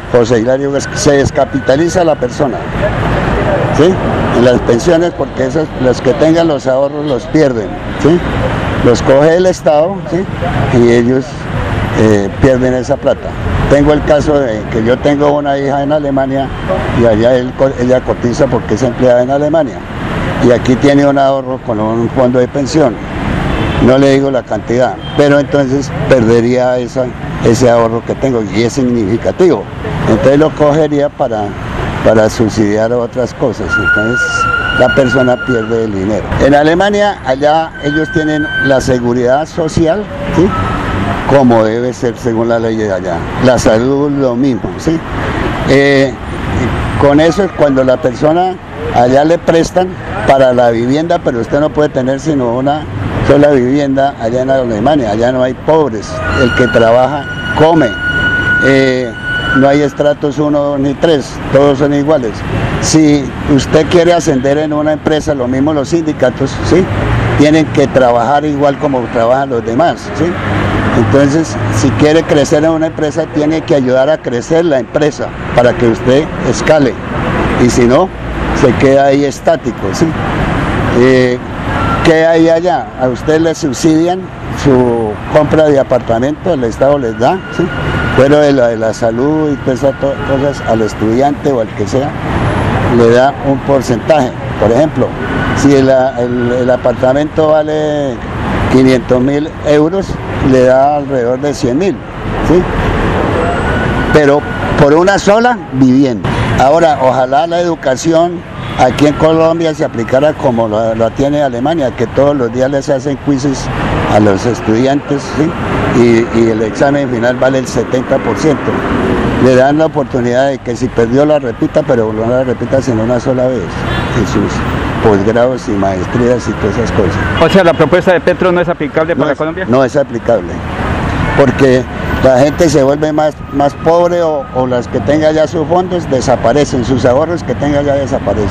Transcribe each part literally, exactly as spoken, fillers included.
José Hilario, se descapitaliza la persona, ¿sí? En las pensiones, porque esos, los que tengan los ahorros los pierden, ¿sí? Los coge el Estado, ¿sí? Y ellos eh, pierden esa plata. Tengo el caso de que yo tengo una hija en Alemania y allá él, ella cotiza porque es empleada en Alemania y aquí tiene un ahorro con un fondo de pensión. No le digo la cantidad, pero entonces perdería esa, ese ahorro que tengo y es significativo. Entonces lo cogería para, para subsidiar otras cosas. Entonces la persona pierde el dinero. En Alemania, allá ellos tienen la seguridad social, ¿sí? Como debe ser según la ley de allá. La salud lo mismo, ¿sí? Eh, con eso es cuando la persona allá le prestan para la vivienda, pero usted no puede tener sino una sola vivienda allá en Alemania. Allá no hay pobres, el que trabaja come, eh, no hay estratos uno ni tres, todos son iguales. Si usted quiere ascender en una empresa, lo mismo los sindicatos, ¿sí? Tienen que trabajar igual como trabajan los demás, ¿sí? Entonces, si quiere crecer en una empresa, tiene que ayudar a crecer la empresa para que usted escale, y si no, se queda ahí estático, ¿sí? Eh, ¿Qué hay allá? A usted le subsidian su compra de apartamento, el Estado les da, ¿sí? Pero de la, de la salud y todas esas cosas al estudiante o al que sea, le da un porcentaje. Por ejemplo, si el, el, el apartamento vale quinientos mil euros, le da alrededor de cien mil, ¿sí? Pero por una sola vivienda. Ahora, ojalá la educación aquí en Colombia se aplicara como lo, lo tiene Alemania, que todos los días les hacen quizzes a los estudiantes, ¿sí? y, y el examen final vale el setenta por ciento. Le dan la oportunidad de que si perdió la repita, pero no la repita sino una sola vez en sus posgrados y maestrías y todas esas cosas. O sea, la propuesta de Petro no es aplicable para no es, Colombia. No es aplicable, porque la gente se vuelve más, más pobre o, o las que tengan ya sus fondos desaparecen, sus ahorros que tengan ya desaparecen.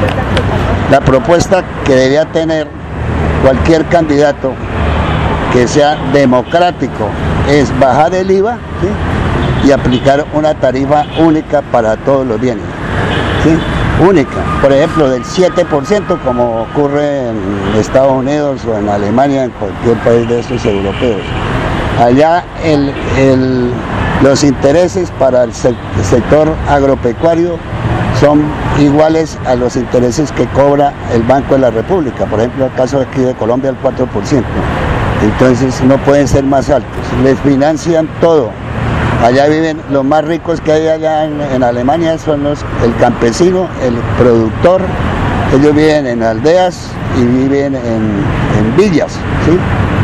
La propuesta que debía tener cualquier candidato que sea democrático es bajar el I V A, ¿sí? Y aplicar una tarifa única para todos los bienes, ¿sí? Única, por ejemplo del siete por ciento como ocurre en Estados Unidos o en Alemania, en cualquier país de estos europeos. Allá el, el, los intereses para el, se, el sector agropecuario son iguales a los intereses que cobra el Banco de la República, por ejemplo, en el caso aquí de Colombia el cuatro por ciento, entonces no pueden ser más altos, les financian todo. Allá viven los más ricos que hay allá en, en Alemania, son los, el campesino, el productor, ellos viven en aldeas y viven en, en villas, ¿sí?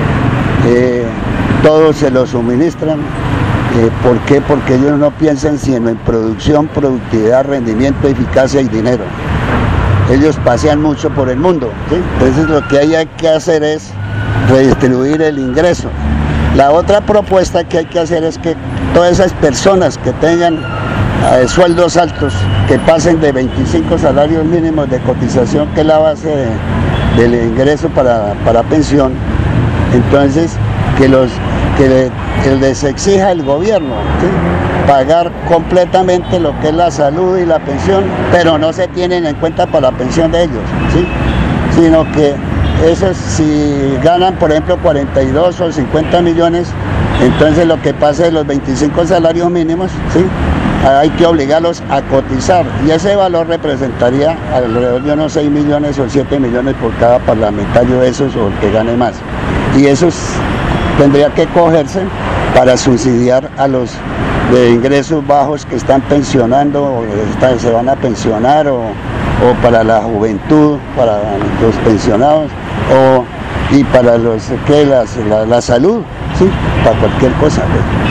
Eh, todos se lo suministran. Eh, ¿Por qué? Porque ellos no piensan sino en producción, productividad, rendimiento, eficacia y dinero. Ellos pasean mucho por el mundo, ¿sí? Entonces lo que hay que hacer es redistribuir el ingreso. La otra propuesta que hay que hacer es que todas esas personas que tengan eh, sueldos altos, que pasen de veinticinco salarios mínimos de cotización, que es la base de, del ingreso para, para pensión, entonces que, los, que le, les exija el gobierno, ¿sí? Pagar completamente lo que es la salud y la pensión, pero no se tienen en cuenta para la pensión de ellos, ¿sí? Sino que esos, si ganan por ejemplo cuarenta y dos o cincuenta millones, entonces lo que pasa de los veinticinco salarios mínimos, ¿sí? Hay que obligarlos a cotizar y ese valor representaría alrededor de unos seis millones o siete millones por cada parlamentario de esos o el que gane más. Y esos tendría que cogerse para subsidiar a los de ingresos bajos que están pensionando o están, se van a pensionar o, o para la juventud, para los pensionados o, y para los que las, la, la salud, ¿sí? Para cualquier cosa.